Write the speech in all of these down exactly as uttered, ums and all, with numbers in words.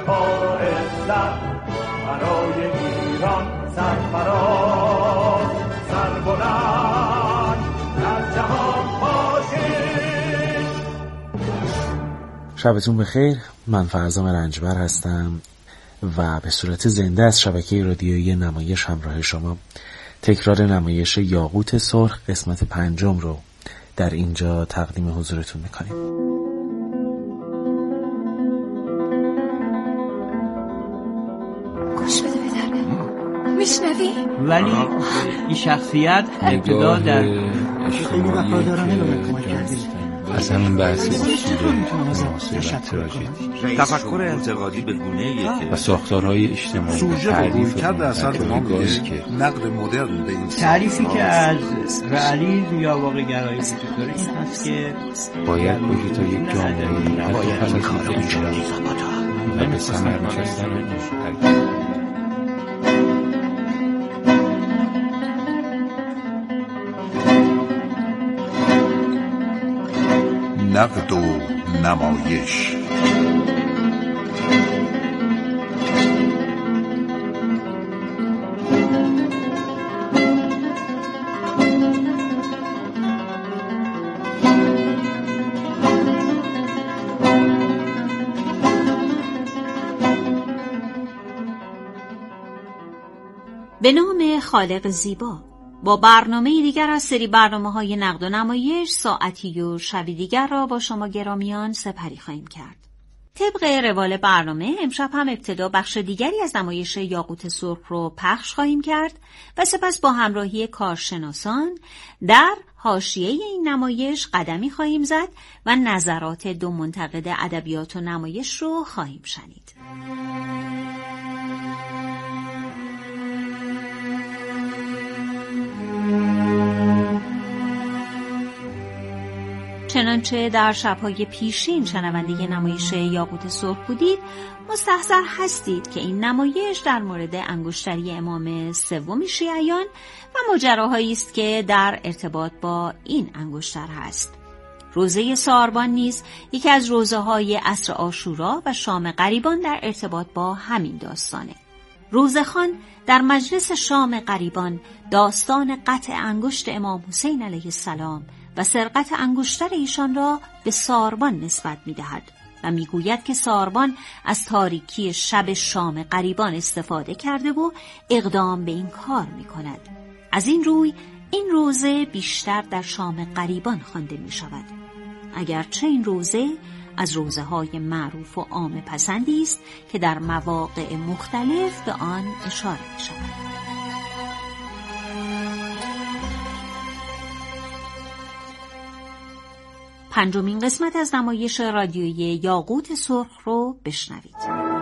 با عزت برای ایران سرفراز سر بلند در جهان باشید. شبتون بخیر. من فرزام رنجبر هستم و به صورت زنده از شبکه رادیویی نمایش همراه شما تکرار نمایش یاقوت سرخ قسمت پنجم رو در اینجا تقدیم حضورتون میکنیم. گوش بده بدرم میشنوی؟ ولی این شخصیت ابتدا در خیلی وفادارانه به من کمک کردی. اصلا این بحثی اصول تراژدی تفکر انتقادی به گونه‌ای که و ساختارهای اجتماعی سوژه و رویکرد اثر ما که نقد مدرن به این تعریفی که از رئالیسم یا واقع‌گرایی وجود داره این هست که باید باشه تا یک جامعه باید این کار رو انجام و به ثمر نشستن نقد و نمایش. به نام خالق زیبا، با برنامه دیگر از سری برنامه‌های نقد و نمایش ساعتی و شبی دیگر را با شما گرامیان سپری خواهیم کرد. طبق روال برنامه امشب هم ابتدا بخش دیگری از نمایش یاقوت سرخ رو پخش خواهیم کرد و سپس با همراهی کارشناسان در حاشیه این نمایش قدمی خواهیم زد و نظرات دو منتقد ادبیات و نمایش رو خواهیم شنید. چنانچه در شب‌های پیشین شنونده نمایش یاقوت سرخ بودید، مستحضر هستید که این نمایش در مورد انگشتری امام سوم شیعیان و ماجراهایی است که در ارتباط با این انگشتر هست. روزه ساربان نیز یکی از روزه‌های عصر عاشورا و شام غریبان در ارتباط با همین داستانه. روزخوان در مجلس شام غریبان داستان قطع انگشت امام حسین علیه السلام و سرقت انگشتر ایشان را به ساربان نسبت می‌دهد و می‌گوید که ساربان از تاریکی شب شام غریبان استفاده کرده و اقدام به این کار می‌کند. از این روی این روزه بیشتر در شام غریبان خوانده می‌شود، اگرچه این روزه از روزه‌های معروف و عام پسندی است که در مواقع مختلف به آن اشاره می‌شود. پنجمین قسمت از نمایش رادیویی یاقوت سرخ رو بشنوید.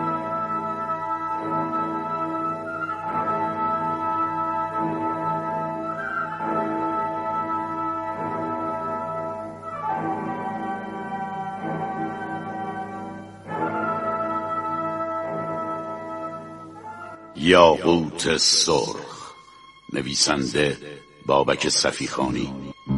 یاقوت سرخ، نویسنده بابک صفیخانی.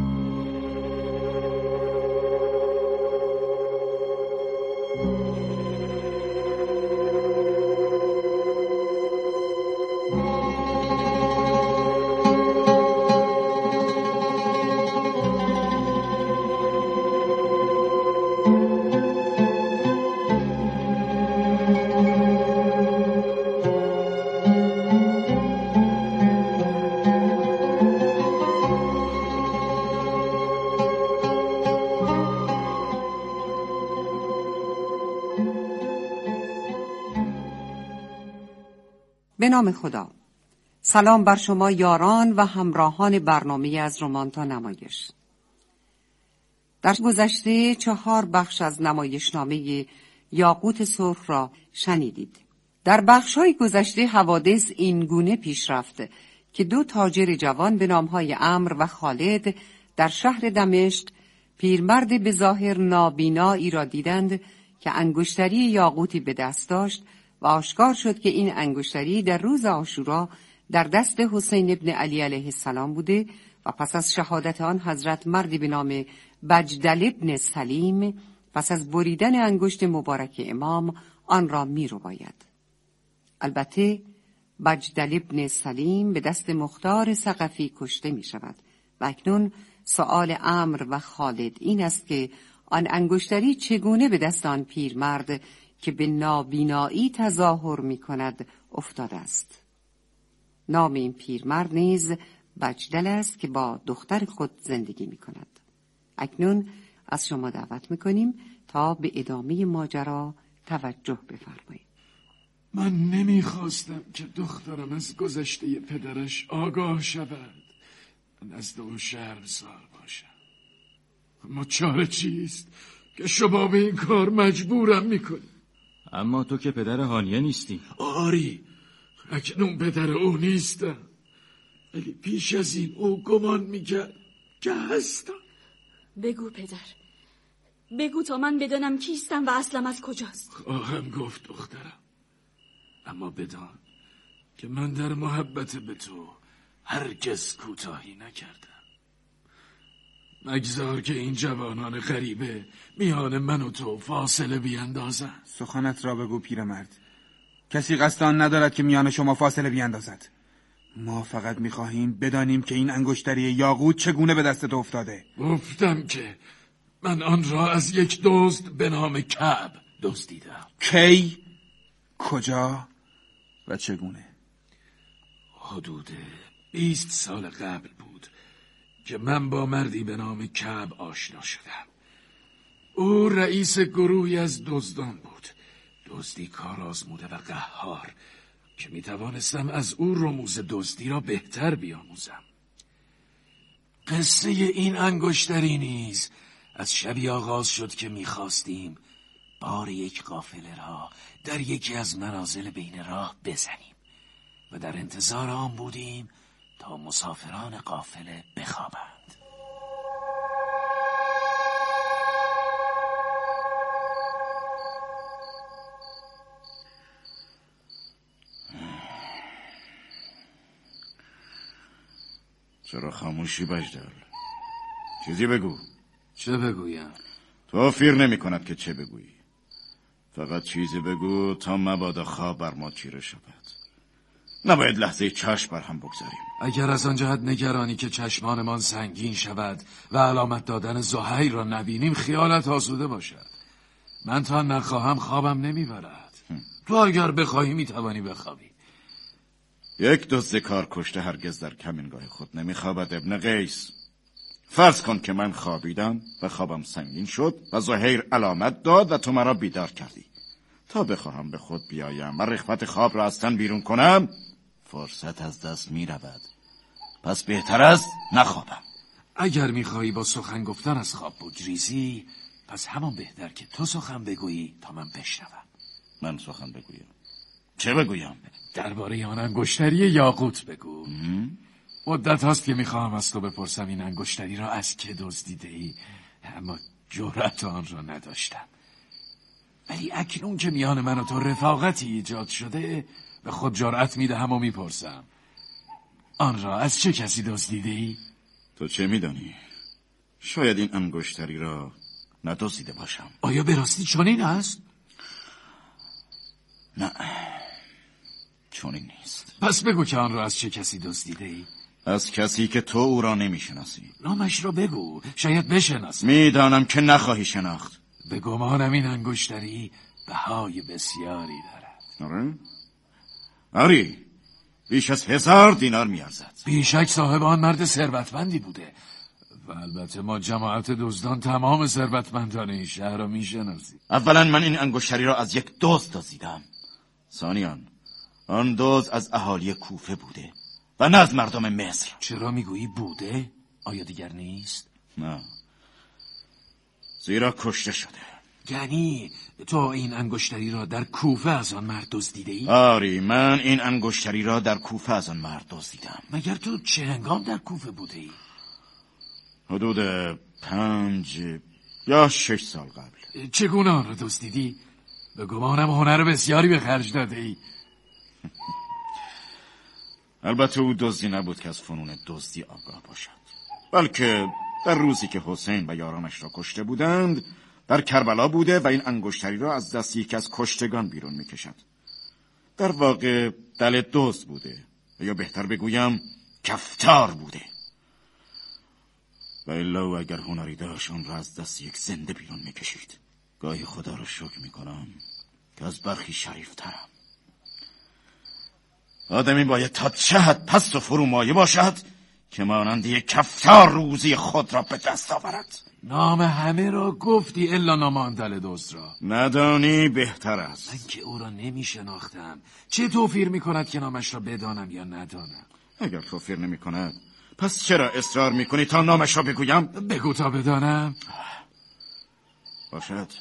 به نام خدا. سلام بر شما یاران و همراهان برنامه از رمان تا نمایش. در گذشته چهار بخش از نمایشنامه یاقوت سرخ را شنیدید. در بخش‌های گذشته حوادث این گونه پیش رفت که دو تاجر جوان به نام‌های عمرو و خالد در شهر دمشق پیرمرد به ظاهر نابینایی را دیدند که انگشتری یاقوتی به دست داشت و آشکار شد که این انگشتری در روز عاشورا در دست حسین ابن علی علیه السلام بوده و پس از شهادت آن حضرت مردی به نام بجدل ابن سلیم پس از بریدن انگشت مبارک امام آن را می رو باید. البته بجدل ابن سلیم به دست مختار ثقفی کشته می شود و اکنون سؤال عمرو و خالد این است که آن انگشتری چگونه به دست آن پیرمرد که به نابینایی تظاهر می کند افتاده است. نام این پیرمرد نیز بجدل است که با دختر خود زندگی می کند. اکنون از شما دعوت می کنیم تا به ادامه ماجرا توجه بفرمایید. من نمیخواستم که دخترم از گذشته پدرش آگاه شود، نزد او شرمسار باشم. اما چاره چیست که شما به این کار مجبورم میکنی؟ اما تو که پدر هانیه نیستی. آری، اکنون پدر او نیستم، ولی پیش از این او گمان میکرد که هستم. بگو پدر، بگو تا من بدانم کیستم و اصلم از کجاست. خواهم گفت دخترم، اما بدان که من در محبت به تو هرگز کوتاهی نکردم. مگذار که این جوانان غریبه میان من و تو فاصله بیندازن. سخنت را بگو پیرمرد، کسی قصد آن ندارد که میان شما فاصله بیندازد. ما فقط میخواهیم بدانیم که این انگشتری یاقوت چگونه به دست تو افتاده. گفتم که من آن را از یک دزد به نام کعب دزدیدم. کی؟ کجا؟ و چگونه؟ حدود بیست سال قبل بود که من با مردی به نام کعب آشنا شدم. او رئیس گروهی از دزدان بود، دزدی کار آزموده و قهار که می توانستم از او رموز دزدی را بهتر بیاموزم. قصه این انگشتری نیز از شبی آغاز شد که می خواستیم بار یک قافله را در یکی از منازل بین راه بزنیم و در انتظار آن بودیم تا مسافران قافله بخوابند. چرا خاموشی بجدل؟ چیزی بگو. چه بگویم؟ توفیر نمی کند که چه بگویی، فقط چیزی بگو تا مبادا خواب بر ما چیره شود. نباید لحظه چشم بر هم بگذاریم. اگر از آن جهت نگرانی که چشمانمان سنگین شود و علامت دادن زحیر را نبینیم خیالت آسوده باشد. من تا نخواهم خوابم نمیبرد. تو اگر بخواهی میتوانی بخوابی. یک دزد کار کشته هرگز در کمینگاه خود نمیخوابد ابن قیس. فرض کن که من خوابیدم و خوابم سنگین شد و زحیر علامت داد و تو مرا بیدار کردی. تا بخواهم به خود بیایم و رغبت خواب را از تن بیرون کنم فرصت از دست می رود. پس بهتر است نخوابم. اگر میخواهی با سخن گفتن از خواب بگریزی پس همان بهتر که تو سخن بگویی تا من بشنوم. من سخن بگویم؟ چه بگویم؟ درباره آن انگشتری یاقوت بگو. مدت هاست که میخواهم از تو بپرسم این انگشتری را از که دزدیده ای، اما جرأت آن را نداشتم. ولی اکنون که میان من و تو رفاقتی ایجاد شده به خود جرأت میدهم و میپرسم آن را از چه کسی دزدیده ای؟ تو چه میدانی؟ شاید این انگشتری را ندزدیده باشم. آیا به راستی چنین است؟ نه، چنین نیست. پس بگو که آن را از چه کسی دزدیده ای؟ از کسی که تو او را نمیشناسی. نامش را بگو، شاید بشناسی. میدانم که نخواهی شناخت. به گمانم این انگشتری بهای بسیاری دارد. آره؟ آری، بیش از هزار دینار میارزد. بیشک صاحب آن مرد ثروتمندی بوده و البته ما جماعت دزدان تمام ثروتمندان این شهر را میشناسیم. اولا من این انگشتری را از یک دزد دزدیدم. ثانیاً آن دزد از اهالی کوفه بوده و نه از مردم مصر. چرا میگویی بوده؟ آیا دیگر نیست؟ نه، زیرا کشته شده. یعنی تو این انگشتری را در کوفه از آن مرد دزدیده ای؟ آری، من این انگشتری را در کوفه از آن مرد دزدیدم. مگر تو چه هنگام در کوفه بوده ای؟ حدود پنج یا شش سال قبل. چگونه آن را دزدیدی؟ به گمانم هنر بسیاری به خرج داده ای. البته او دزدی نبود که از فنون دزدی آگاه باشد، بلکه در روزی که حسین و یارانش را کشته بودند در کربلا بوده و این انگشتری را از دست یکی از کشتگان بیرون میکشد. در واقع دل دزد بوده، یا بهتر بگویم کفتار بوده. و الا اگر هنری داشت اون را از دست یک زنده بیرون میکشید. گاهی خدا را شکر میکنم که از برخی شریف ترم. آدمی باید تا چه حد پست و فرومایه باشد که مانند یک کفتار روزی خود را به دست آورد. نام همه را گفتی الا نام آن دل دزد را. ندانی بهتر است. من که او را نمی شناختم. چه توفیر می کند که نامش را بدانم یا ندانم؟ اگر توفیر نمی کند پس چرا اصرار می کنی تا نامش را بگویم؟ بگو تا بدانم. باشد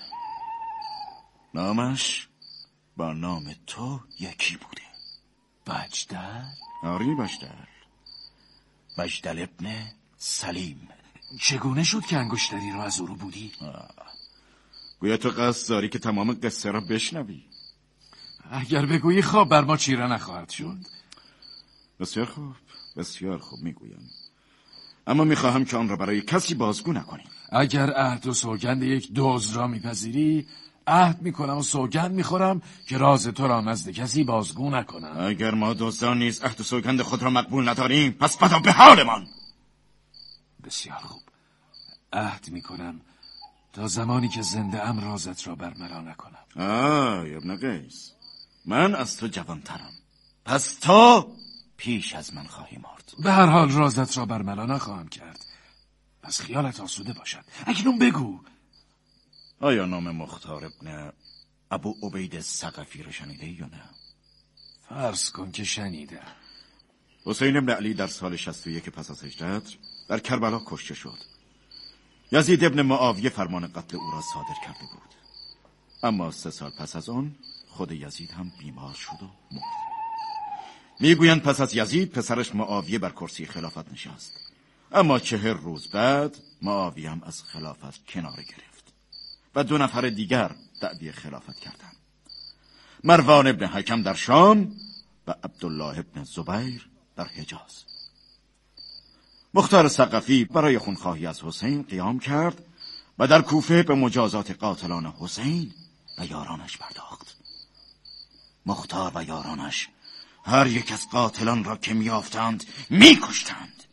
نامش با نام تو یکی بوده. بجدل؟ آری بجدل. بجدل ابن سلیم. چگونه شد که انگشتری را از او رو بودی؟ گویا تو قصد داری که تمام قصه را بشنوی. اگر بگویی خواب بر ما چیره نخواهد شد. بسیار خوب، بسیار خوب میگویم، اما میخواهم که آن را برای کسی بازگو نکنی. اگر عهد و سوگند یک دزد را میپذیری، عهد میکنم و سوگند میخورم که راز تو را نزد کسی بازگو نکنم. اگر ما دزدان نیز عهد و سوگند خود را مقبول نداریم، پس بدا به حالمان. بسیار خوب، عهد میکنم تا زمانی که زنده ام رازت را برملا نکنم. آه ابن قیس، من از تو جوانترم، پس تو پیش از من خواهی مرد. به هر حال رازت را برملا نخواهم کرد، پس خیالت آسوده باشد. اکنون بگو، آیا نام مختار ابن ابو عبید ثقفی را شنیده یا نه؟ فرض کن که شنیده. حسین ابن علی در سال شصت و یک پس از هجرت در کربلا کشته شد. یزید ابن معاویه فرمان قتل او را صادر کرده بود، اما سه سال پس از آن خود یزید هم بیمار شد و مرد. میگویند پس از یزید پسرش معاویه بر کرسی خلافت نشست، اما چهر روز بعد معاویه هم از خلافت کناره گرفت و دو نفر دیگر دعوی خلافت کردند: مروان ابن حکم در شام و عبدالله ابن زبیر در حجاز. مختار ثقفی برای خونخواهی از حسین قیام کرد و در کوفه به مجازات قاتلان حسین و یارانش پرداخت. مختار و یارانش هر یک از قاتلان را که میافتند میکشتند.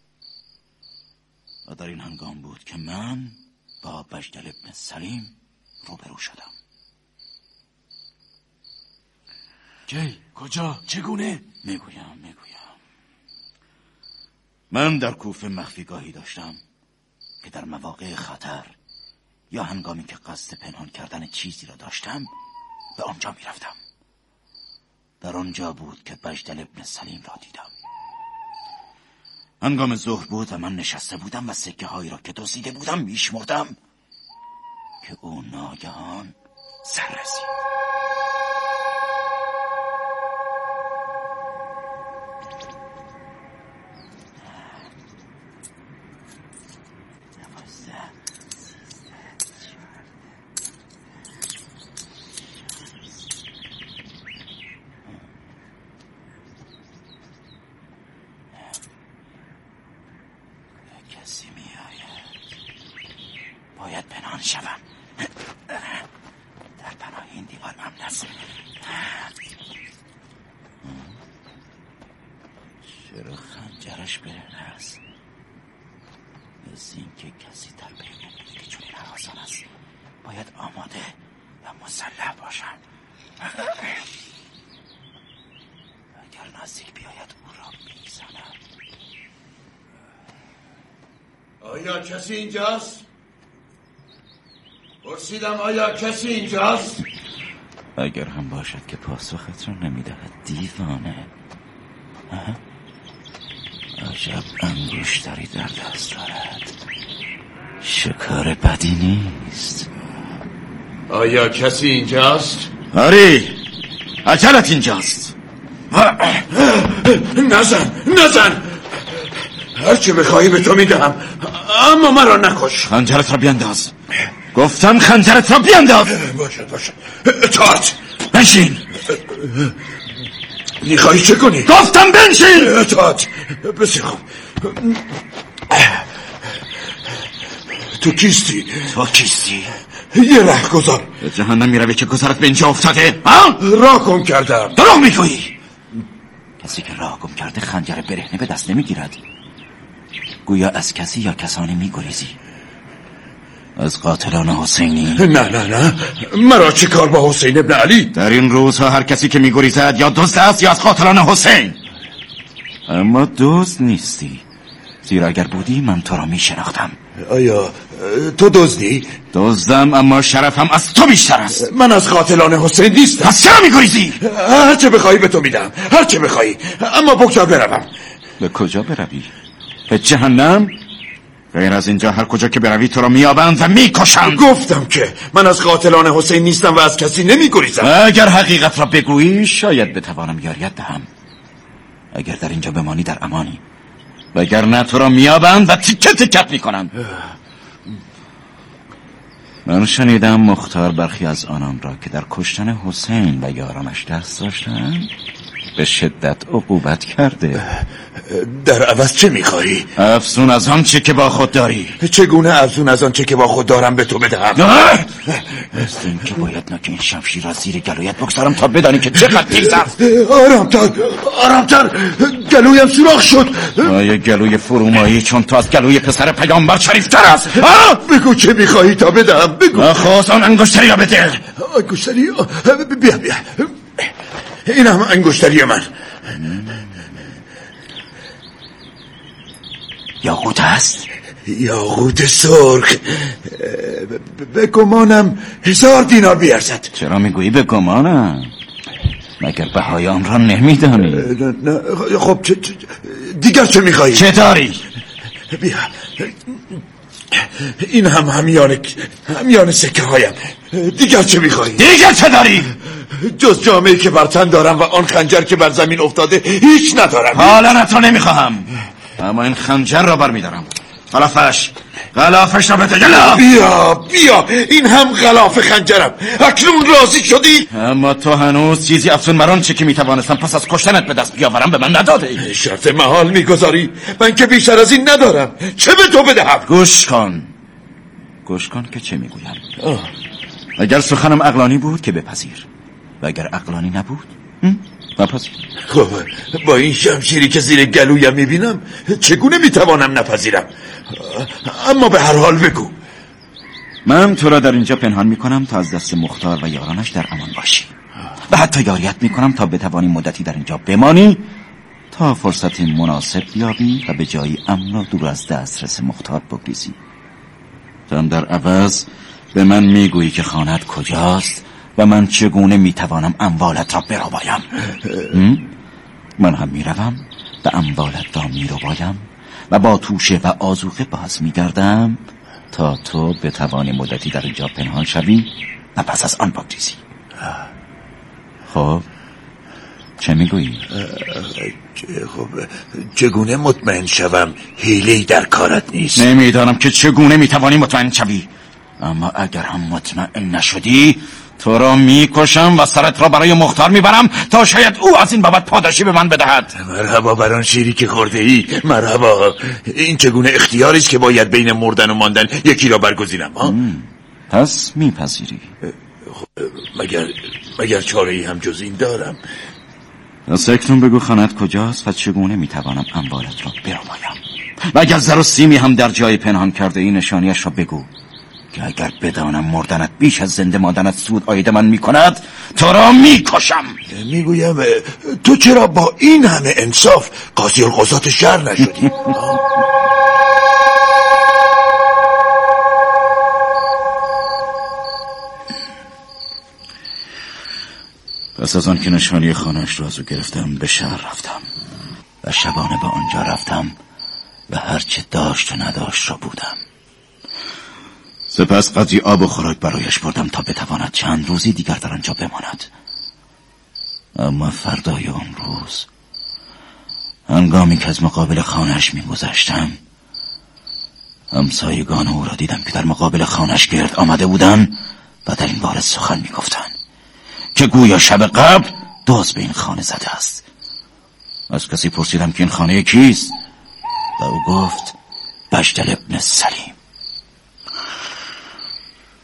و در این هنگام بود که من با بجدل ابن سلیم روبرو شدم. کی؟ کجا؟ چگونه؟ میگویم میگویم من در کوفه مخفیگاهی داشتم که در مواقع خطر یا هنگامی که قصد پنهان کردن چیزی را داشتم به آنجا میرفتم. در آنجا بود که بجدل ابن سلیم را دیدم. هنگام ظهر بود و من نشسته بودم و سکه هایی را که دزدیده بودم میشمردم که او ناگهان سر رسید. باید پنهان شوم. در پناه این دیوار ممنون است. چرا خنجرش بره است؟ مثل این که کسی در بین نمیده که چون این حراسان است. باید آماده و مسلح باشم. اگر نزدیک بیاید او را میزنم. آیا کسی اینجاست؟ پرسیدم آیا کسی اینجاست؟ اگر هم باشد که پاسخت را نمیدهد دیوانه. عجب انگشتری در دست دارد، شکار بدی نیست. آیا کسی اینجاست؟ آری، عجلت اینجاست. نزن نزن، هرچه بخواهی به تو میدهم، اما مرا نکش. خنجرت را بینداز. گفتم خنجرت را بینداز. باشد باشد. اطاعت. بنشین. میخواهی چه کنی؟ گفتم بنشین. اطاعت. بسیار خوب. تو کیستی؟ تو کیستی؟ یه ره گذار. به جهنم میروی که گذرت به اینجا افتاده؟ ها؟ راه گم کردم. دروغ میگویی. کسی که راه گم کرده خنجر برهنه به دست نمیگیرد. گویا از کسی یا کسانی میگریزی. از قاتلان حسینی؟ نه نه نه، مرا چه کار با حسین ابن علی؟ در این روزها هر کسی که میگریزد یا دزد است یا از قاتلان حسین. اما دزد نیستی، زیرا اگر بودی من تو را میشناختم. آیا تو دزدی؟ دزدم، اما شرفم از تو بیشتر است. من از قاتلان حسین نیستم. پس چرا میگریزی؟ هر چه بخوایی به تو میدم، هر چه بخوایی، اما بگذار بروم. به کجا بروی؟ به جهنم؟ غیر از اینجا هر کجا که بروی تو را میابند و میکشند. گفتم که من از قاتلان حسین نیستم و از کسی نمیگریزم. اگر حقیقت را بگویی شاید بتوانم یاریت دهم. اگر در اینجا بمانی در امانی، وگرنه تو را میابند و تیکه تیکت میکنند. من شنیدم مختار برخی از آنان را که در کشتن حسین و یارانش دست داشتند به شدت عقوبت کرده. در عوض چه میخواهی؟ افزون از آن چه که با خود داری. چگونه افزون از آن چه که با خود دارم به تو بدهم؟ مثل این که باید نکه این شمشیر را زیر گلویت بگذارم تا بدانی که چقدر تیز است. آرامتر آرامتر، گلویم سوراخ شد. آیا گلوی فرومایی چون تو از گلوی پسر پیامبر شریفتر است؟ بگو چه میخواهی تا بدهم. بگو. نخواست آن انگشتری را بده. انگشتری؟ بیا بیا، این هم انگشتری من. یاقوت است؟ یاقوت سرخ. به گمانم هزار دینار بیارزد. چرا میگویی به گمانم؟ مگر بهای آن را نمیدانی؟ خب چه چه دیگر چه میخوایی؟ چه داری؟ بیا، این هم همیان همیان سکه هایم. دیگر چه میخوایی؟ دیگر چه داری؟ جز جامعه که بر تن دارم و آن خنجر که بر زمین افتاده هیچ ندارم. حالا نه تو نمیخواهم، اما این خنجر را بر میدارم. غلافش غلافش را بده. بیا بیا، این هم غلاف خنجرم. اکنون راضی شدی؟ اما تو هنوز چیزی افزون مران چه که میتوانستم پس از کشتنت به دست بیاورم به من نداده. شرط محال میگذاری؟ من که بیشتر از این ندارم. چه به تو بدهم؟ گوش کن گوش کن که چه میگویم. اگر سخنم عقلانی بود که بپذیر، و اگر عقلانی نبود نپذیر. خب با این شمشیری که زیر گلویم میبینم چگونه میتوانم نپذیرم؟ اما به هر حال بگو. من تو را در اینجا پنهان میکنم تا از دست مختار و یارانش در امان باشی، و حتی یاریت میکنم تا بتوانی مدتی در اینجا بمانی تا فرصتی مناسب بیابی و به جایی امن و دور از دسترس مختار بگریزی. تو هم در عوض به من میگویی که خانت کجاست و من چگونه میتوانم اموالت را بربایم. من هم میروم و اموالت را میربایم و با توشه و آذوقه باز میگردم تا تو بتوانی مدتی در اینجا پنهان شوی و پس از آن بگریزی. خب چه میگویی؟ خب چگونه مطمئن شوم حیله‌ای در کارت نیست؟ نمیدانم که چگونه میتوانی مطمئن شوی، اما اگر هم مطمئن نشدی تو را میکشم و سرت را برای مختار میبرم تا شاید او از این بابت پاداشی به من بدهد. مرحبا بر آن شیری که خورده ای. مرحبا. این چگونه اختیاری است که باید بین مردن و ماندن یکی را برگزینم؟ ها؟ پس میپذیری؟ مگر مگر چاره ای هم جز این دارم؟ پس اکنون بگو خانت کجاست و چگونه میتوانم اموالت را بربایم، و اگر زر و سیمی هم در جای پنهان کرده ای نشانیش را بگو که اگر بدانم مردنت بیش از زنده ماندنت سود آید من میکند تو را میکشم. میگویم تو چرا با این همه انصاف قاضی القضات شهر نشدی؟ پس از آن که نشانی خانه‌اش را از او گرفتم به شهر رفتم و شبانه به آنجا رفتم و هرچه داشت و نداشت را بودم. سپس قدری آب و خوراک برایش بردم تا بتواند چند روزی دیگر در آنجا بماند. اما فردای آن روز هنگامی که از مقابل خانه‌اش می‌گذشتم همسایگان او را دیدم که در مقابل خانه‌اش گرد آمده بودند و در این باره سخن می‌گفتند که گویا شب قبل دزد به این خانه زده است. از کسی پرسیدم که این خانه کیست و او گفت بجدل ابن سلیم.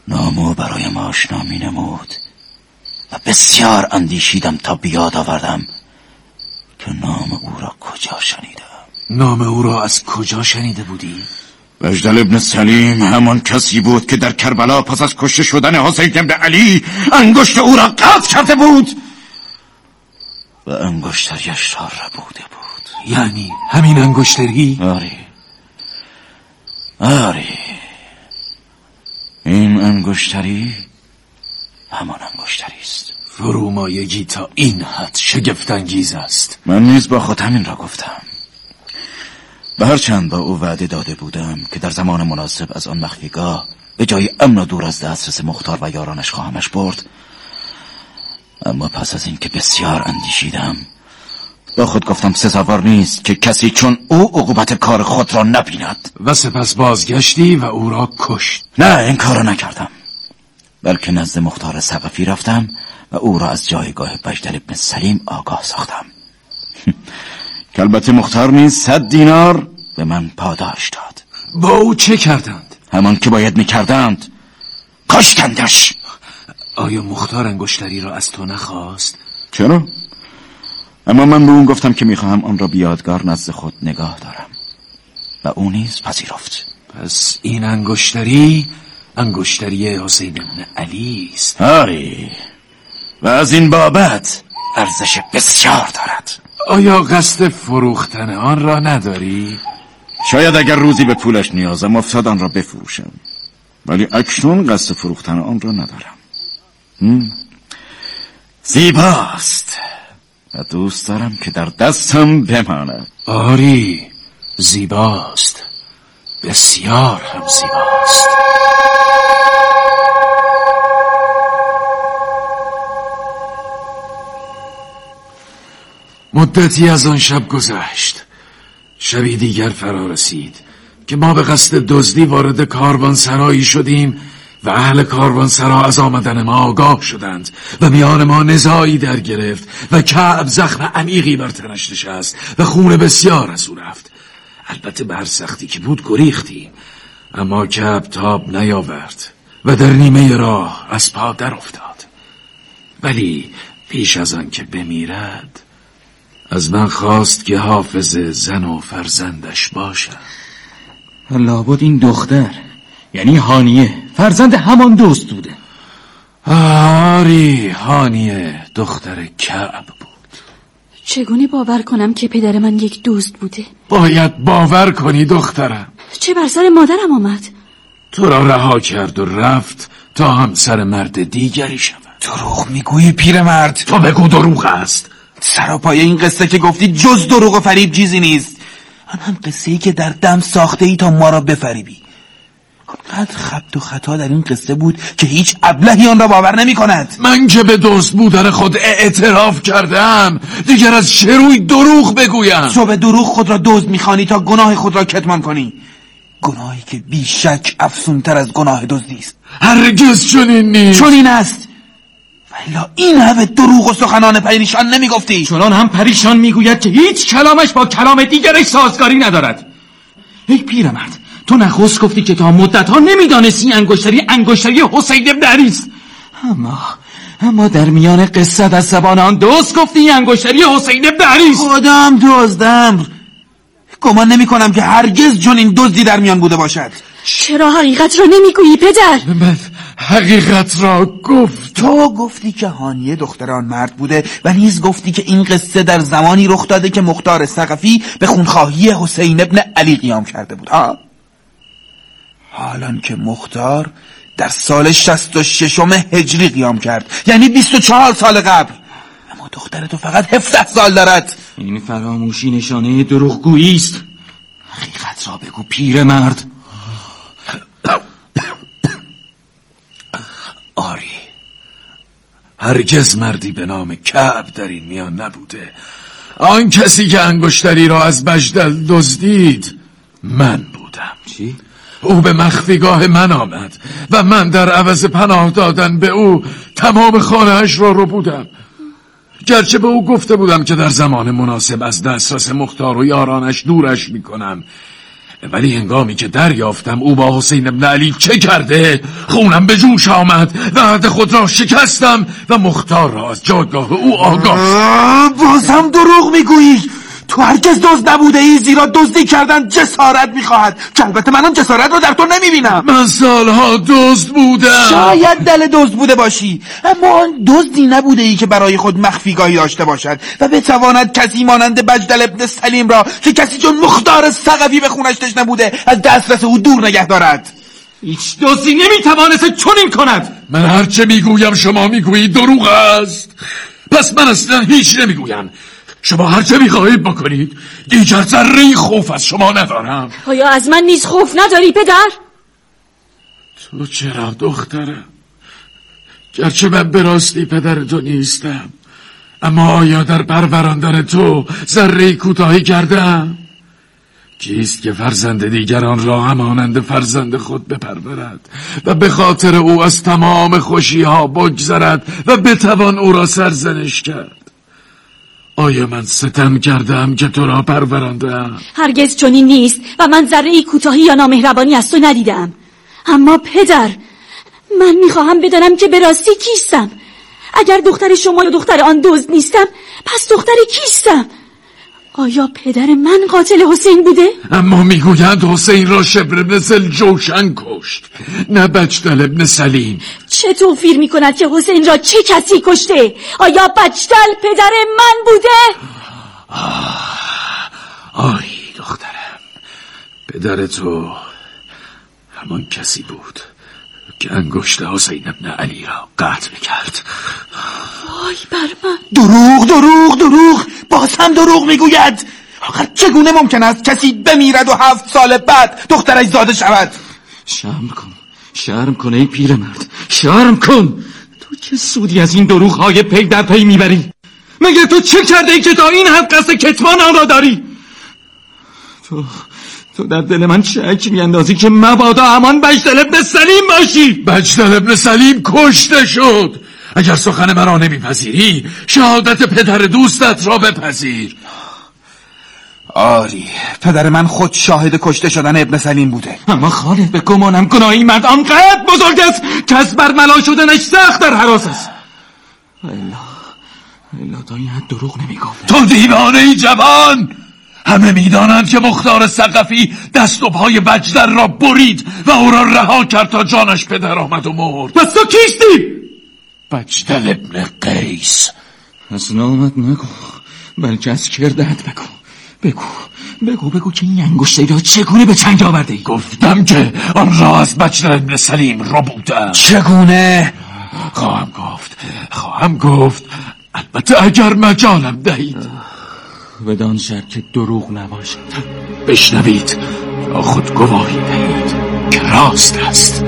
نام او برایم آشنا می نمود و بسیار اندیشیدم تا بیاد آوردم که نام او را کجا شنیدم. نام او را از کجا شنیده بودی؟ بجدل ابن سلیم همان کسی بود که در کربلا پس از کشته شدن حسین ابن علی انگشت او را قطع کرده بود و انگشتریش را ربوده بود. یعنی همین انگشتری؟ آری آری این انگشتری همان انگشتری است. فرومایگی تا این حد شگفت‌انگیز است. من نیز با خود همین را گفتم و هرچند با او وعده داده بودم که در زمان مناسب از آن مخفیگاه به جای امن و دور از دسترس مختار و یارانش خواهمش برد، اما پس از این که بسیار اندیشیدم با خود گفتم سزاوار نیست که کسی چون او عقوبت کار خود را نبیند. و سپس بازگشتی و او را کشت؟ نه، این کار را نکردم، بلکه نزد مختار ثقفی رفتم و او را از جایگاه بجدل ابن سلیم آگاه ساختم که البته مختار نیز صد دینار به من پاداش داد. با او چه کردند؟ همان که باید میکردند، کشتندش. آیا مختار انگشتری را از تو نخواست؟ چرا؟ اما من به اون گفتم که میخواهم آن را بیادگار نزد خود نگاه دارم و او نیز پذیرفت. پس این انگشتری انگشتری حسین بن علی است. آری، و از این بابت ارزش بسیار دارد. آیا قصد فروختن آن را نداری؟ شاید اگر روزی به پولش نیازم افتاد آن را بفروشم، ولی اکنون قصد فروختن آن را ندارم. هم؟ زیباست و دوست دارم که در دستم بماند. آری، زیباست، بسیار هم زیباست. مدتی از آن شب گذشت. شبی دیگر فرا رسید که ما به قصد دزدی وارد کاروانسرایی شدیم و اهل کاروانسرا از آمدن ما آگاه شدند و میان ما نزاعی در گرفت و کعب زخم عمیقی بر تنش نشست و خون بسیار از او رفت. البته بر سختی که بود گریختیم، اما کعب تاب نیاورد و در نیمه راه از پا در افتاد. ولی پیش از آن که بمیرد از من خواست که حافظ زن و فرزندش باشم. لابد این دختر، یعنی هانیه، فرزند همان دوست بوده. آری، هانیه دختر کعب بود. چگونه باور کنم که پدر من یک دوست بوده؟ باید باور کنی دخترم. چه بر سر مادرم آمد؟ تو را رها کرد و رفت تا همسر مرد دیگری شود. دروغ میگویی پیرمرد؟ تو بگو دروغ است. سراپای این قصه که گفتی جز دروغ و فریب چیزی نیست. آن هم قصه ای که در دم ساخته ای تا ما را بفریبی. آنقدر خبط و خطا در این قصه بود که هیچ ابلهی آن را باور نمی کند. من که به دوست بودن خود اعتراف کردم، دیگر از چه روی دروغ بگویم؟ تو به دروغ خود را دزد میخوانی تا گناه خود را کتمان کنی، گناهی که بیشک افزونتر از گناه دزدی است. هرگز چنین نیست. چنین است. ولی این همه دروغ و سخنان پریشان نمیگفتی؟ چنان هم پریشان میگوید که هیچ کلامش با کلام دیگرش سازگاری ندارد. ای پیرمرد، تو نخست گفتی که تا مدت ها نمیدانستی انگشتری انگشتری حسین بن علی است. اما اما در میان قصه از زبان آن دوست گفتی انگشتری حسین بن علی است. خودم دزدم. گمان نمی کنم که هرگز جون این دزدی در میان بوده باشد. چرا حقیقت را نمیگویی پدر؟ من حقیقت را گفت. تو گفتی که هانیه دختر آن مرد بوده و نیز گفتی که این قصه در زمانی رخ داده که مختار ثقفی به خونخواهی حسین ابن علی قیام کرده بود. ها؟ حالان که مختار در سال شصت و ششم هجری قیام کرد، یعنی بیست و چهار سال قبل، اما دختر تو فقط هفده سال دارد. این فراموشی نشانه دروغگویی است. حقیقت را بگو پیرمرد. آری، هرگز مردی به نام کعب در این میان نبوده. آن کسی که انگشتری را از بجدل دزدید من بودم. چی؟ او به مخفیگاه من آمد و من در عوض پناه دادن به او تمام خانه‌اش را رو بودم. گرچه به او گفته بودم که در زمان مناسب از دسترس مختار و یارانش دورش میکنم، ولی هنگامی که دریافتم او با حسین ابن علی چه کرده، خونم به جوش آمد و عهد خود را شکستم و مختار را از جایگاه او آگاه. بازم دروغ میگویی. تو هرگز دزد نبوده ای، زیرا دزدی کردن جسارت میخواهد که البته منم جسارت رو در تو نمیبینم. من سالها دزد بودم. شاید دل دزد بوده باشی، اما آن دزدی نبوده ای که برای خود مخفیگاهی داشته باشد و بتواند کسی مانند بجدل ابن سلیم را که کسی چون مختار ثقفی به خونش تشنه بوده از دسترس او دور نگه دارد. هیچ دزدی نمیتوانست چنین کند. من هرچه میگویم شما میگویی دروغ است. پس من اصلا هیچ نمیگویم. شما هر چه میخواهید بکنید. دیگر ذره خوف از شما ندارم. آیا از من نیز خوف نداری پدر؟ تو چرا دخترم؟ گرچه من به راستی پدر تو نیستم، اما آیا در پروراندن تو ذره کوتاهی کردم؟ کیست که فرزند دیگران را همانند فرزند خود بپرورد و به خاطر او از تمام خوشیها بگذرد و بتوان او را سرزنش کرد؟ آیا من ستم کردم که تو را پروراندم؟ هرگز چنین نیست و من ذره کوتاهی یا نامهربانی از تو ندیدم. اما پدر، من میخواهم بدانم که به راستی کیستم. اگر دختر شما یا دختر آن دزد نیستم، پس دختر کیستم؟ آیا پدر من قاتل حسین بوده؟ اما میگویند حسین را شبر ابن سلجوشن کشت، نه بجدل ابن سلیم. چه توفیر میکند که حسین را چه کسی کشته؟ آیا بجدل پدر من بوده؟ آه آی دخترم، پدر تو همان کسی بود که انگشت حسین ابن علی را قطع کرد. وای بر من. دروغ دروغ دروغ، باز هم دروغ میگوید. آخر چگونه ممکن است کسی بمیرد و هفت سال بعد دخترش زاده شود؟ شرم کن، شرم کن ای پیرمرد، شرم کن. تو چه سودی از این دروغ های پی در پی میبری؟ مگر تو چه کرده ای که تا این حد قصد کتمان آن را داری؟ تو تو در دل من شک میاندازی که مبادا همان بجدل ابن سلیم باشی. بجدل ابن سلیم کشته شد. اگر سخن مرا نمیپذیری، شهادت پدر دوستت را بپذیر. آری، پدر من خود شاهد کشته شدن ابن سلیم بوده. اما خالد به گمانم گناهی مرد آنقدر بزرگ است که از برملا شدنش سخت در هراس است. الا الا تا این حد دروغ نمیگفت. تو دیوانه ای جوان! همه میدانند که مختار ثقفی دست و پای بجدل را برید و او را رها کرد تا جانش پدر آمد و مرد. پس تو کیستی؟ بجدل ابن قیس. از نامت نگو، بلکه از کردت بگو. بگو بگو بگو که این انگشتری را چگونه به چنگ آورده ای؟ گفتم که آن را از بجدل ابن سلیم را بودم. چگونه؟ خواهم گفت خواهم گفت البته اگر مجالم دهید. بدان شرط که دروغ نباشد. بشنوید تا خود گواهی دهید که راست است.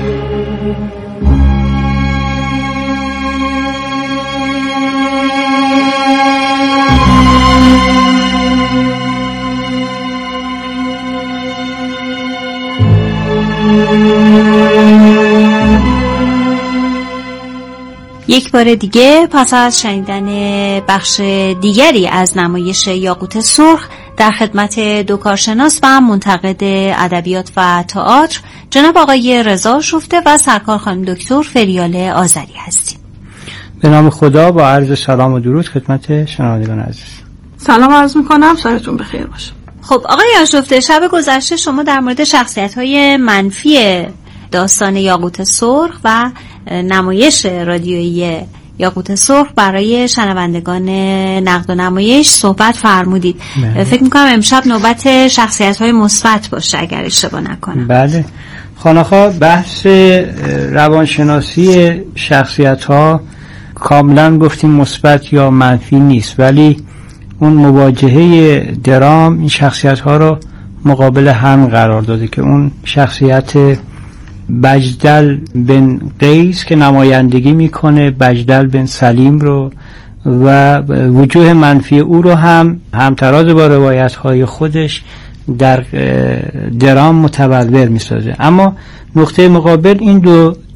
یک بار دیگه پس از شنیدن بخش دیگری از نمایش یاقوت سرخ در خدمت دو کارشناس و منتقد ادبیات و تئاتر جناب آقای رضا شفته و سرکار خانم دکتر فریال آذری هستیم. به نام خدا با عرض سلام و درود خدمت شنوندگان عزیز. سلام عرض میکنم، سرتون بخیر باشه. خب آقای آشفته، شب گذشته شما در مورد شخصیت‌های منفی داستان یاقوت سرخ و نمایش رادیویی یاقوت سرخ برای شنوندگان نقد و نمایش صحبت فرمودید. بله. فکر میکنم امشب نوبت شخصیت‌های مثبت باشه اگر اشتباه نکنم. بله خانخواه، بحث روانشناسی شخصیت‌ها کاملا گفتیم مثبت یا منفی نیست، ولی اون مواجهه درام این شخصیت‌ها رو مقابل هم قرار داده که اون شخصیت بجدل بن قیس که نمایندگی میکنه بجدل بن سلیم رو و وجوه منفی او رو هم همتراز با روایت های خودش در درام متبلور میسازه. اما نقطه مقابل این دو